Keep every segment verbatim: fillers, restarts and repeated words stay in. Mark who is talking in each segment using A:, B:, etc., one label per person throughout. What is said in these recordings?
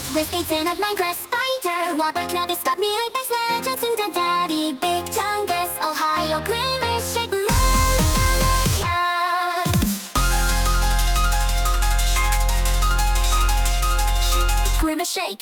A: Wyskaten od Minecraft Spider Łapek na wyskak mi Apex Legends and Daddy Big Chungus Ohio Grimace Shake Grimace Shake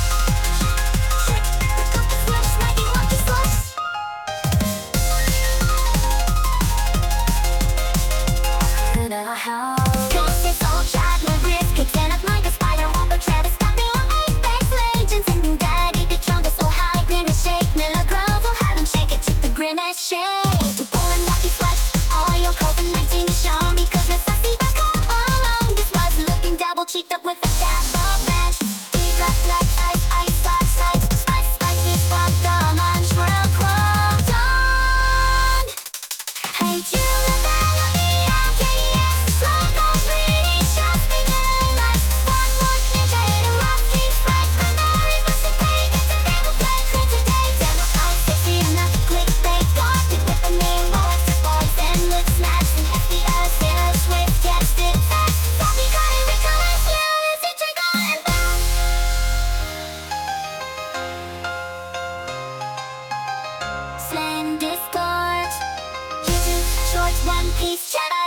A: Shake to pull and lucky flesh. All your COVID nineteen is shown because we're sassy back all along. This was looking double cheeked up with a dab of mash. Deep black black ice, ice, side, side, spice, spice, this fuck the munch world clogged on. Hey, you live out of the L K S. Slow down, pretty shots, big and life. One more ninja, hit a rock, keep right. Primary, bust the pay, get the devil play. Clear today, devil out, sixty enough, click, bake. Slam Discord, YouTube Shorts, One Piece, Shadow.